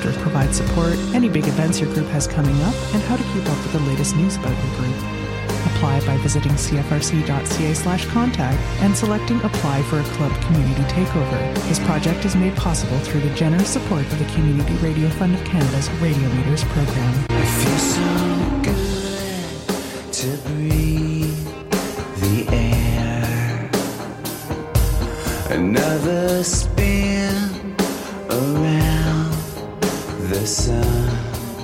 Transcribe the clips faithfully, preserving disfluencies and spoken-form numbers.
director provides support, any big events your group has coming up, and how to keep up with the latest news about your group. Apply by visiting cfrc.ca slash contact and selecting Apply for a Club Community Takeover. This project is made possible through the generous support of the Community Radio Fund of Canada's Radio Leaders program. It feels so good to breathe the air. Another spin around the sun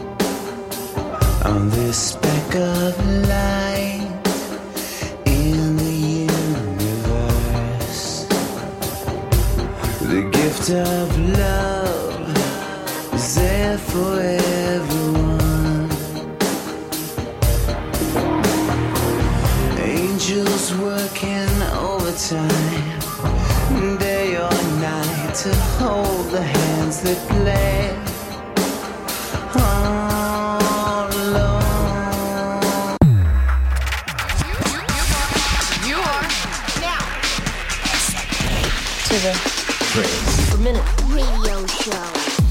on this speck of light in the universe. The gift of love is there for everyone. Angels working overtime, day or night, to hold the hands that play. All alone. You are now to the Trace per Minute Radio Show.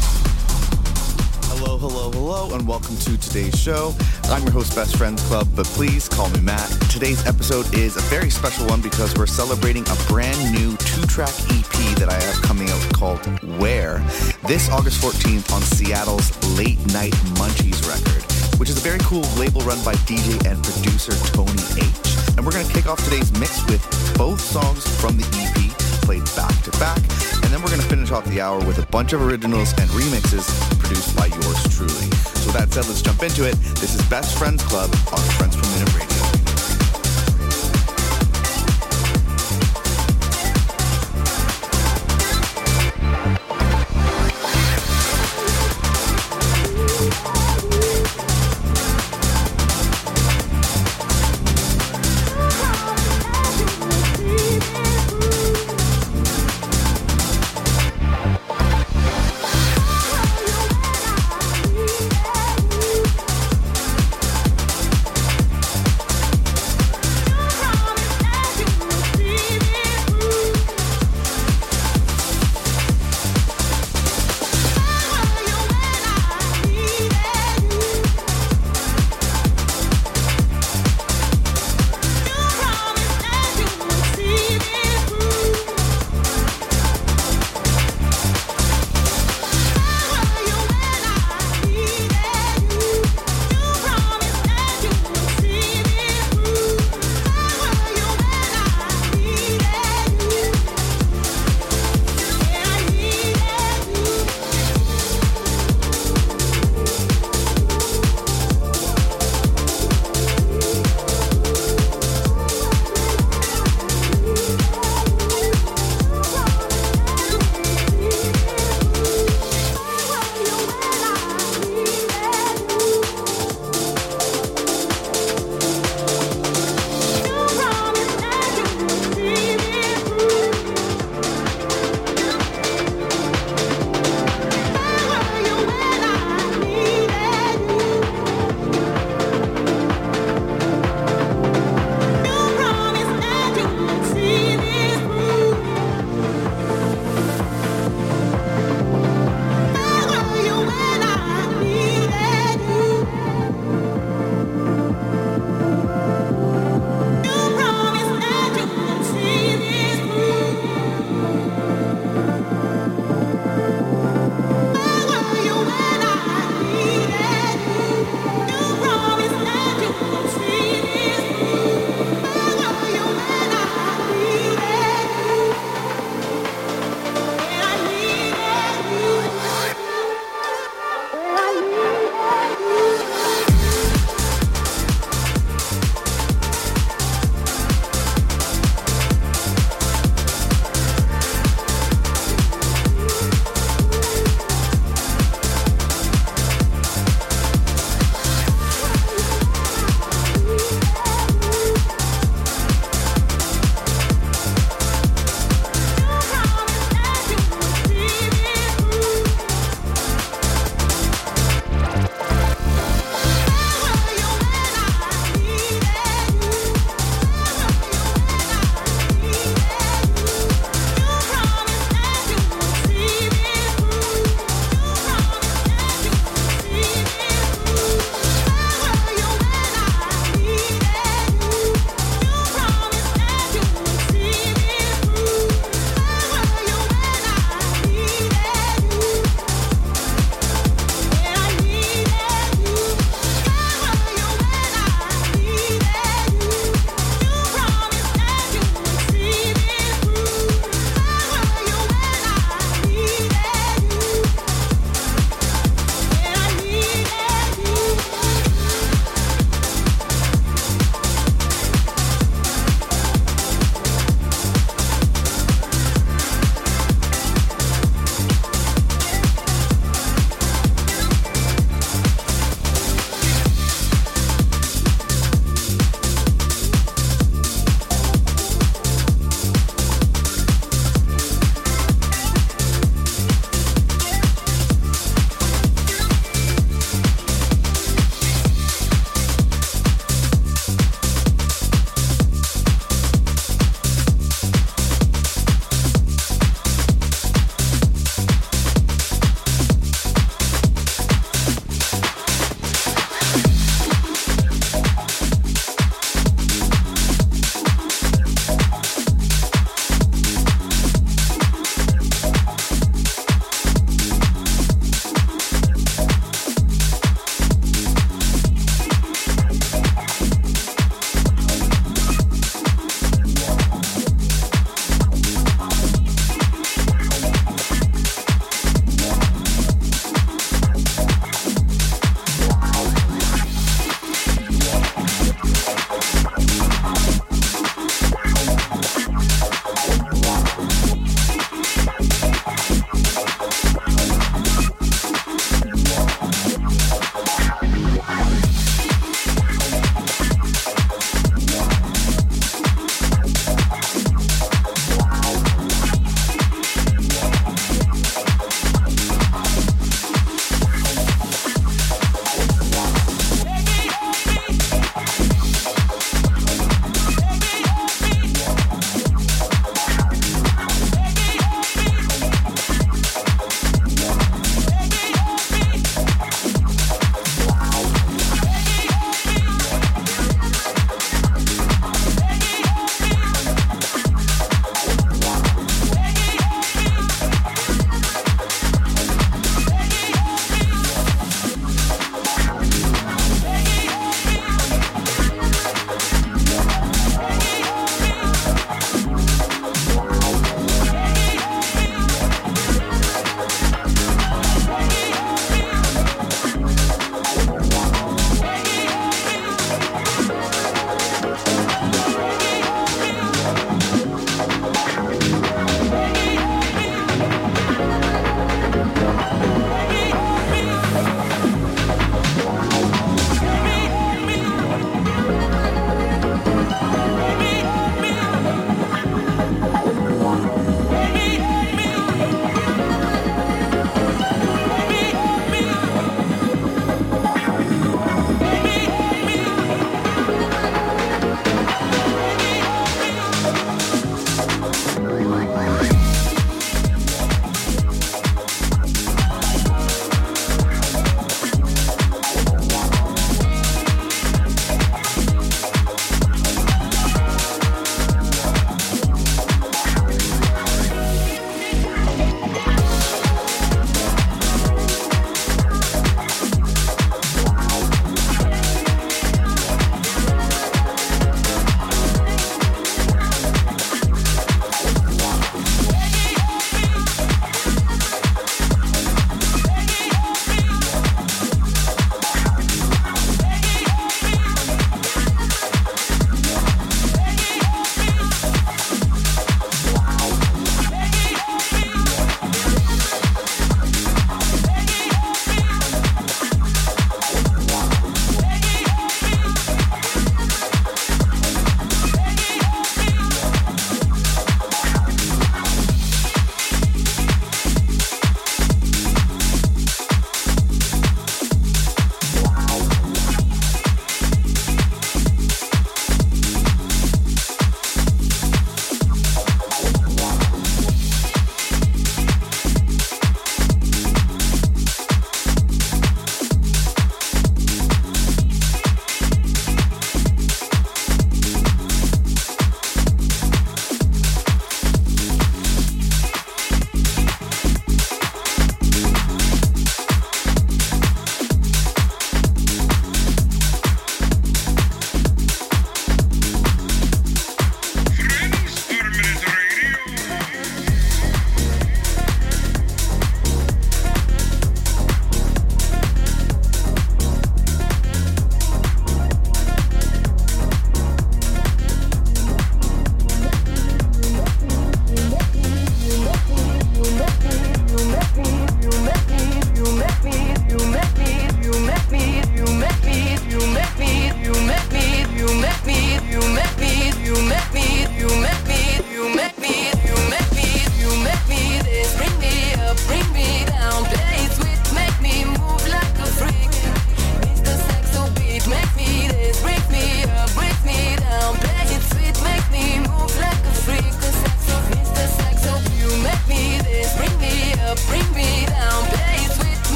Hello, hello, hello, and welcome to today's show. I'm your host, Best Friends Club, but please call me Matt. Today's episode is a very special one because we're celebrating a brand new two-track E P that I have coming out called Where, this August fourteenth on Seattle's Late Night Munchies record, which is a very cool label run by D J and producer Tony H. And we're going to kick off today's mix with both songs from the E P played back to back, and then we're going to finish off the hour with a bunch of originals and remixes produced by yours truly. So with that said, let's jump into it. This is Best Friends Club on Friends Per Minute Radio.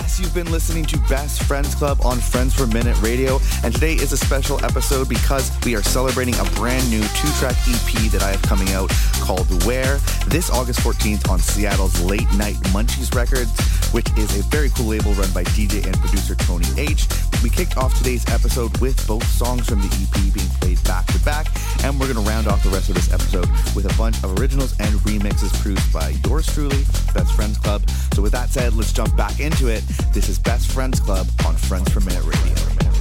Yes, you've been listening to Best Friends Club on Friends per Minute Radio, and today is a special episode because we are celebrating a brand new two-track E P that I have coming out called Where, this August fourteenth on Seattle's Late Night Munchies Records, which is a very cool label run by D J and producer Tony H. We kicked off today's episode with both songs from the E P being played back to back, and we're going to round off the rest of this episode with a bunch of originals and remixes produced by yours truly, Best Friends Club. So with that said, let's jump back into it. This is Best Friends Club on Friends per Minute Radio.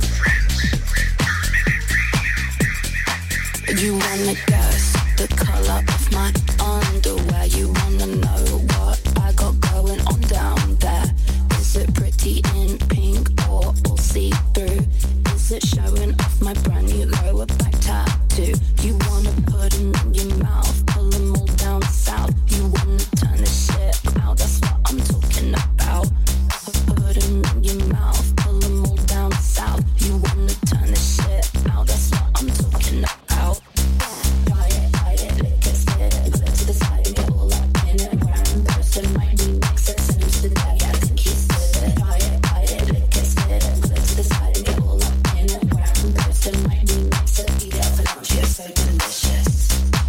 You wanna guess the color of my underwear? You wanna know what I got going on down there? Is it pretty in pink or all see-through? Is it showing off my brand new lower back tattoo? You wanna put them in your mouth, pull them all down south. You wanna turn this shit out, that's what I'm talking about. Put them in your mouth, pull them all down south. You wanna turn this shit out, that's what I'm talking about. Buy it, buy it, lick it, spit it, put it to the side and get all up in it. Random person might be next, send him to the day, I think he's did it. Buy it, buy it, lick it, spit it, put it to the side and get all up in it. Random person might be next, eat it for lunch, you're so delicious.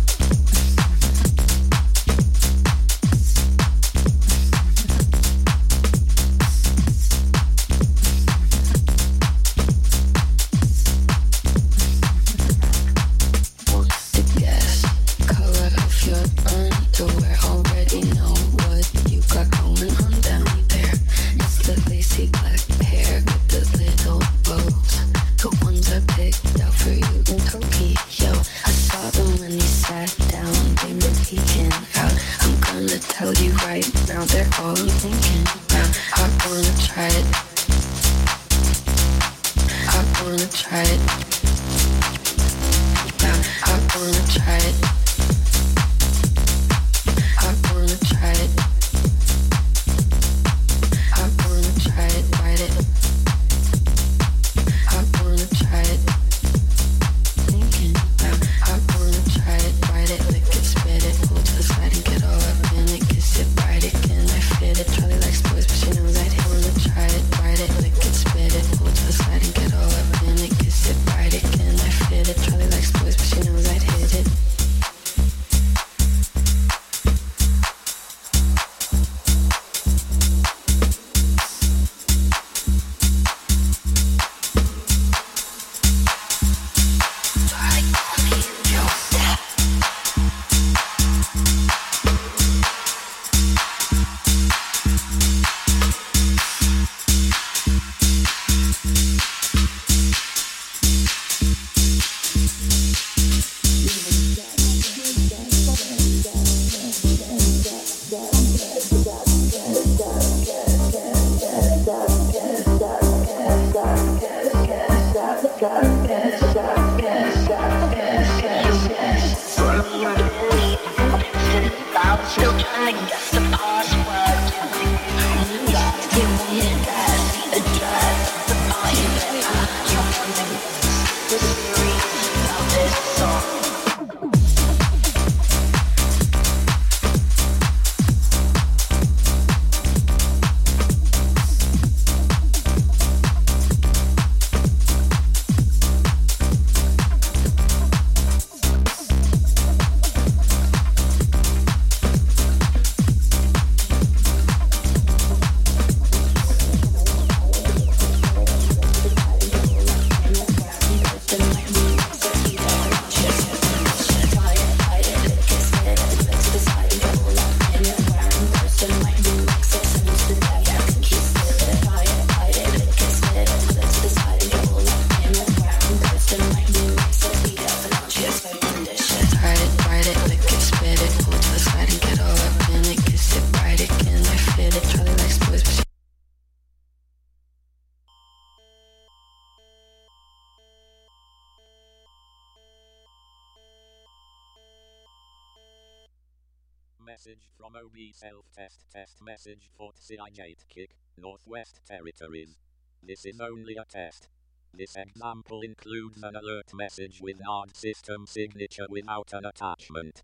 Underwear, already know what you got going on down there. It's the lacy black hair with the little bows, the ones I picked out for you in Tokyo. I saw them when you sat down, they were peeking out. I'm gonna tell you right now, they're all thinking about. I wanna try it, I wanna try it, I wanna try it, I wanna try it, I wanna try it, ride it, I wanna try it, thinking about, I wanna try it, ride it, lick it, spit it, pull to the side and get all up in it, kiss it, ride it, can I fit it, Charlie likes boys but she knows I'd hit. I wanna try it, ride it, lick it, spit it, pull to the side and get all up in it, kiss it, ride it, can I fit it, Charlie likes boys but she knows I'd hit it. Message from O B self-test test message for T C I Gate Kick, Northwest Territories. This is only a test. This example includes an alert message with hard system signature without an attachment.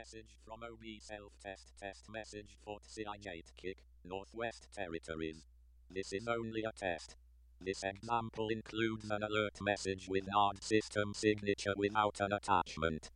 message from O B self-test test message for T C I Gate Kick, Northwest Territories. This is only a test. This example includes an alert message with node system signature without an attachment.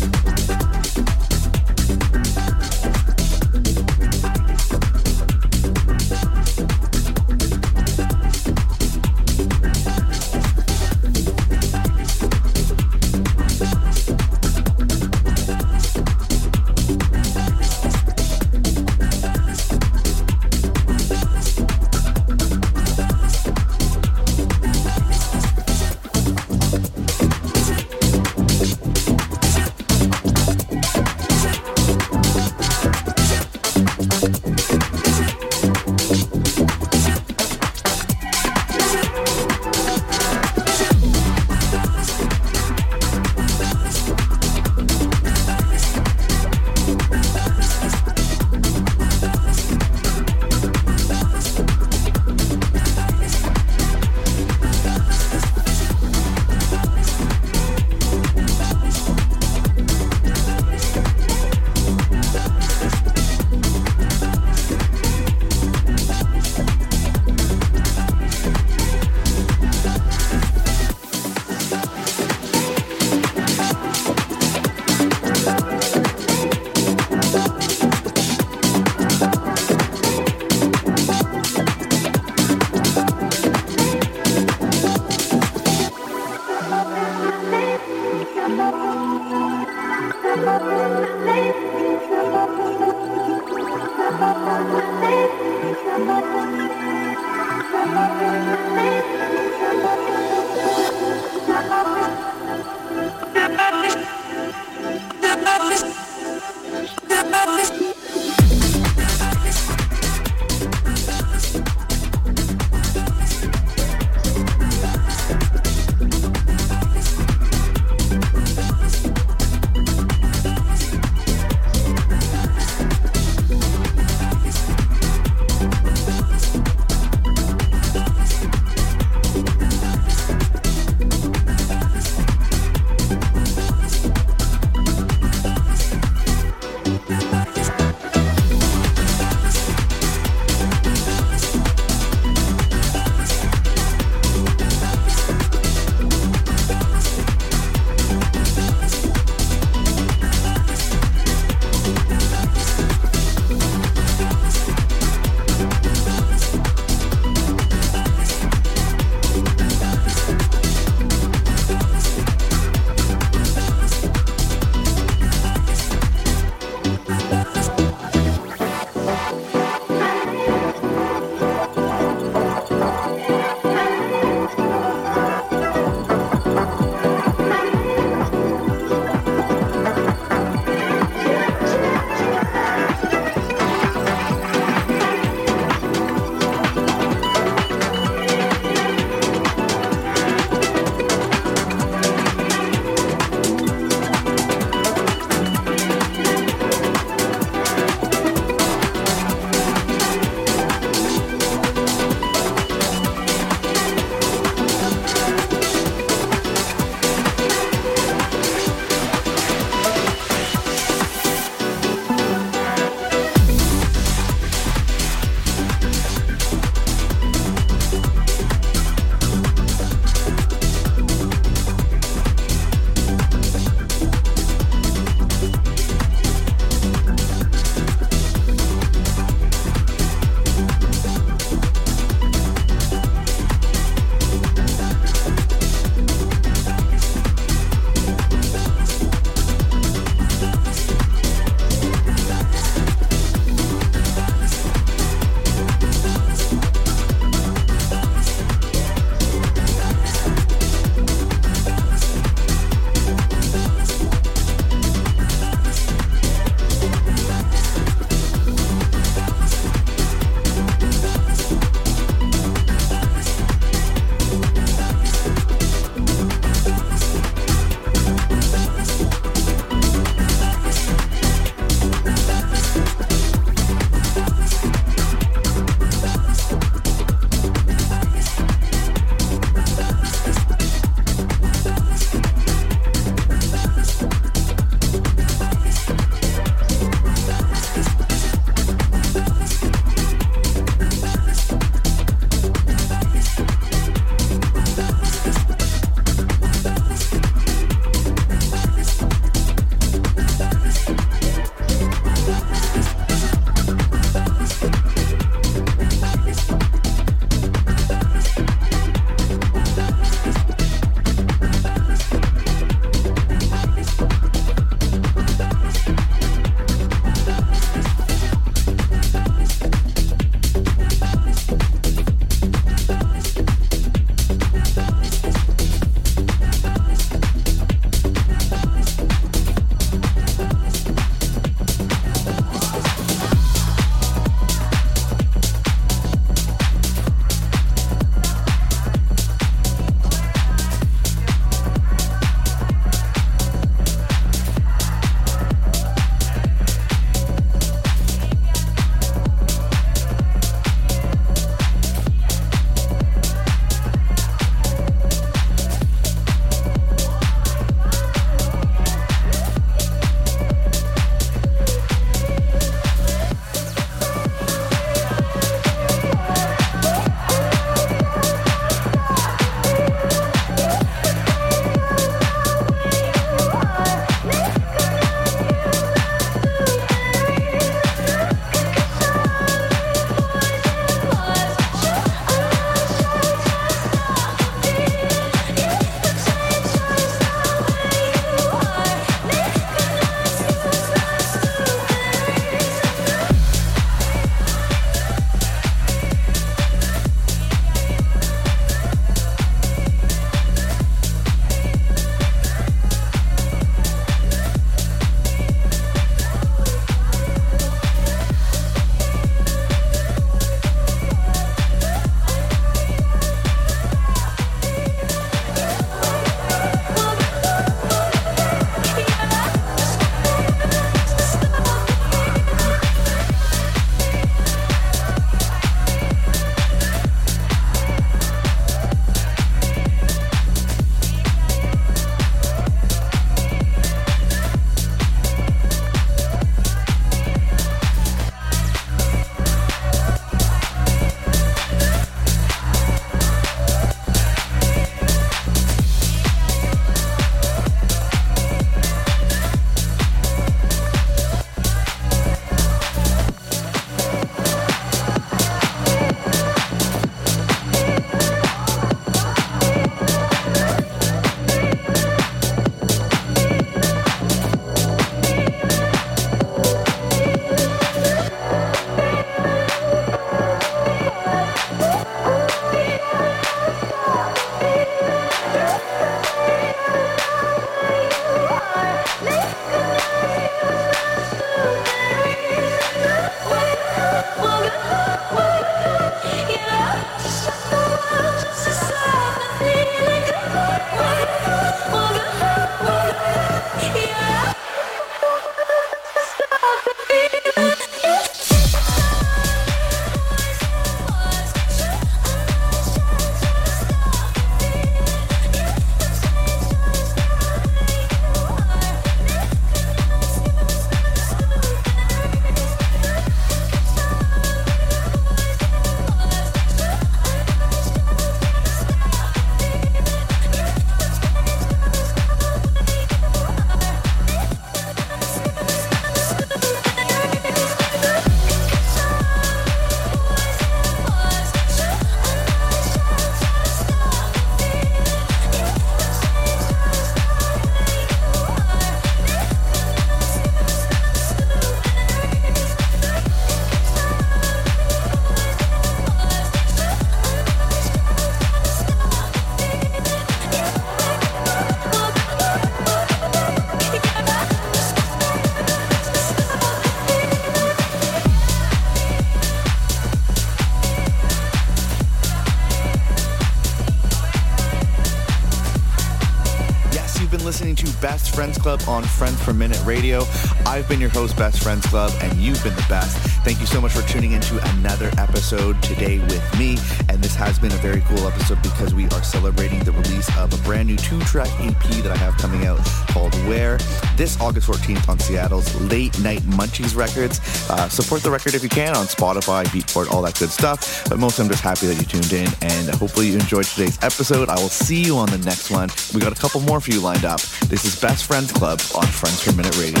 Best Friends Club on Friends Per Minute Radio. I've been your host, Best Friends Club, and you've been the best. Thank you so much for tuning into another episode today with me. And this has been a very cool episode because we are celebrating the release of a brand new two-track E P that I have coming out called Where, this August fourteenth on Seattle's Late Night Munchies Records. Uh, support the record if you can on Spotify, Beatport, all that good stuff. But most, I'm just happy that you tuned in, and hopefully you enjoyed today's episode. I will see you on the next one. We got a couple more for you lined up. This is Best Friends Club on Friends Per Minute Radio.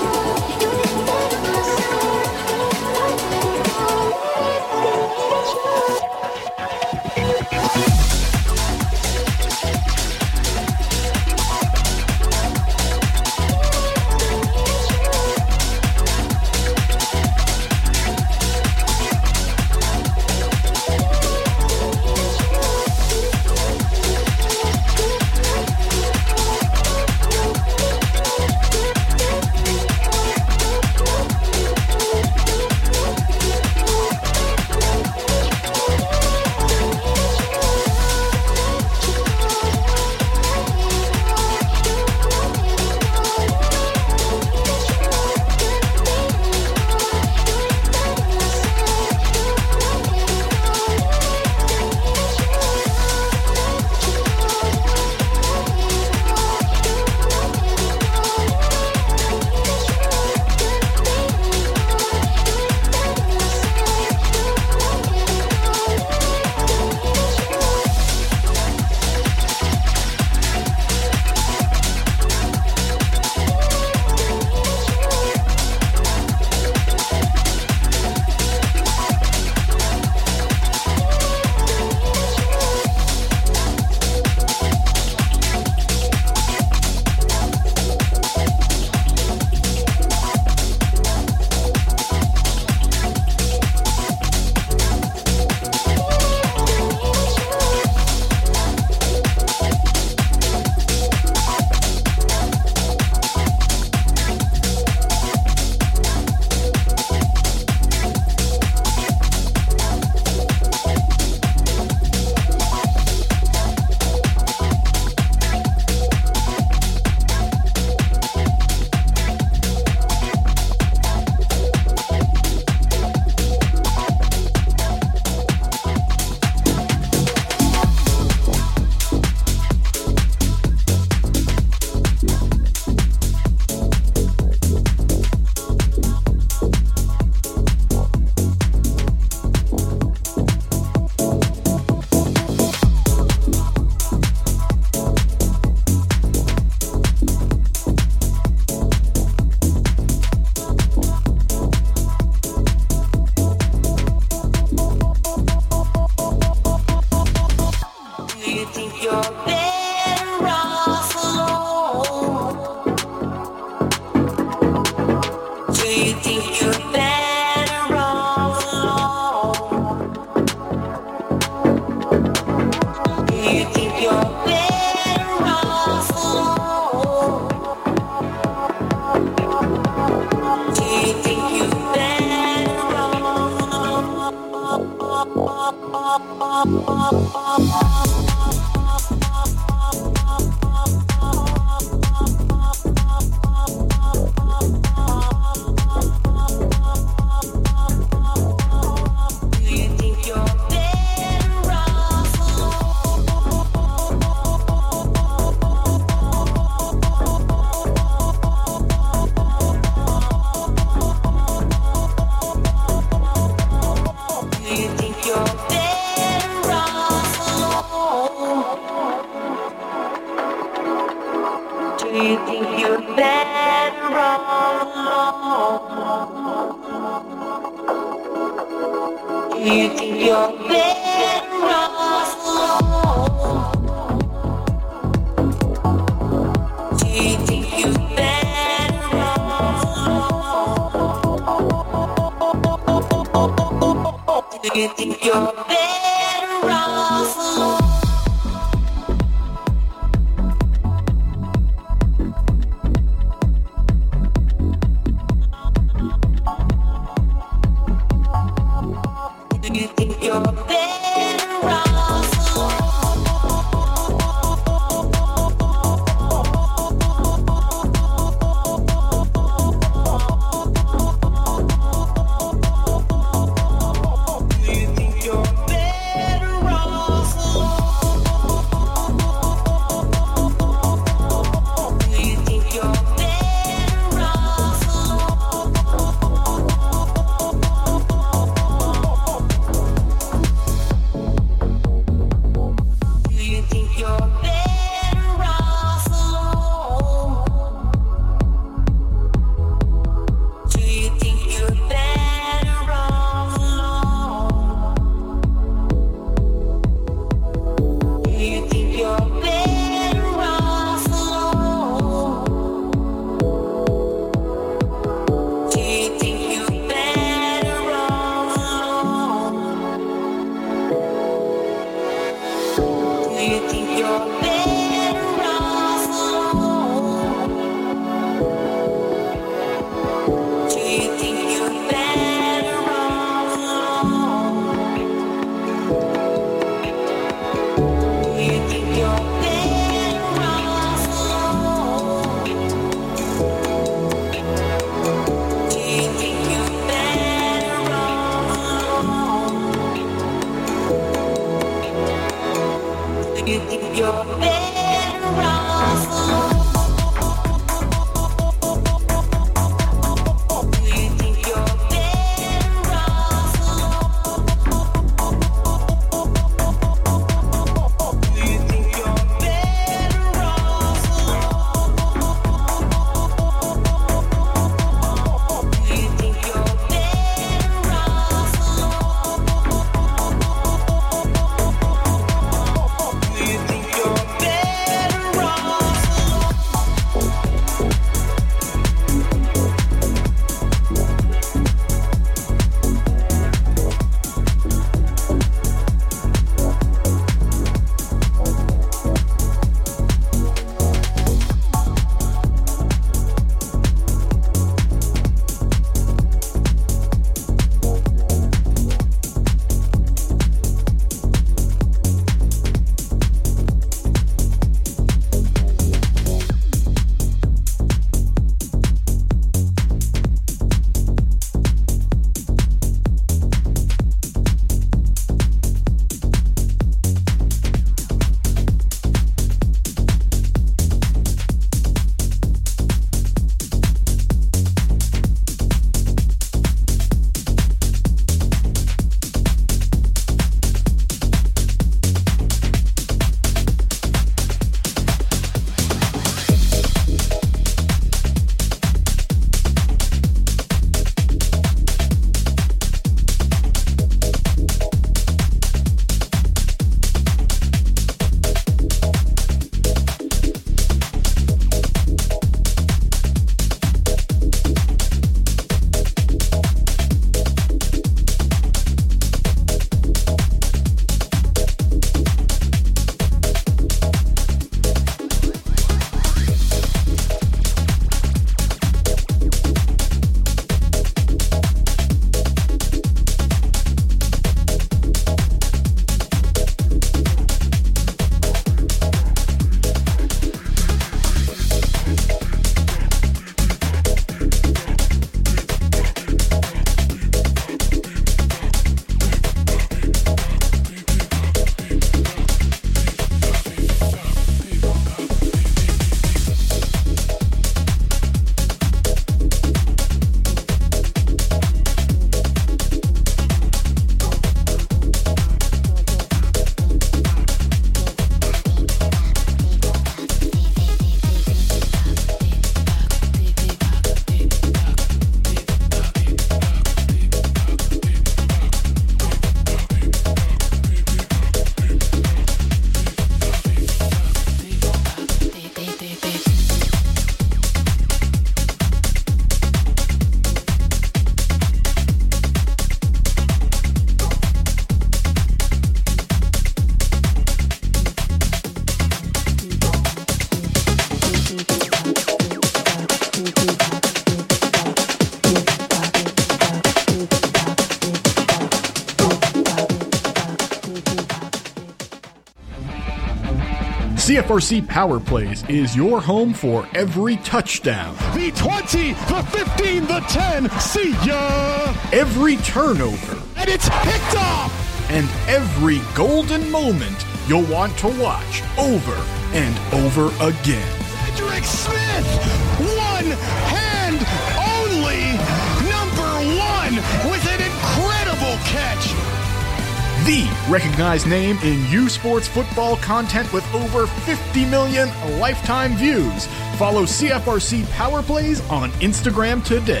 C F R C Power Plays is your home for every touchdown. The twenty, the fifteen, the ten, see ya! Every turnover. And it's picked off! And every golden moment you'll want to watch over and over again. Cedric Smith, one hand only, number one with an incredible catch. The recognized name in U Sports football content with over fifty million lifetime views. Follow C F R C Power Plays on Instagram today.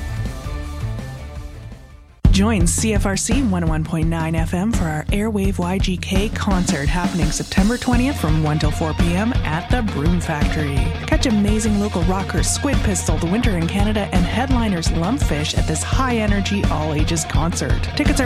Join C F R C one oh one point nine F M for our Airwave Y G K concert happening September twentieth from one till four p.m. at the Broom Factory. Catch amazing local rockers Squid Pistol, The Winter in Canada, and headliners Lumpfish at this high-energy, all-ages concert. Tickets are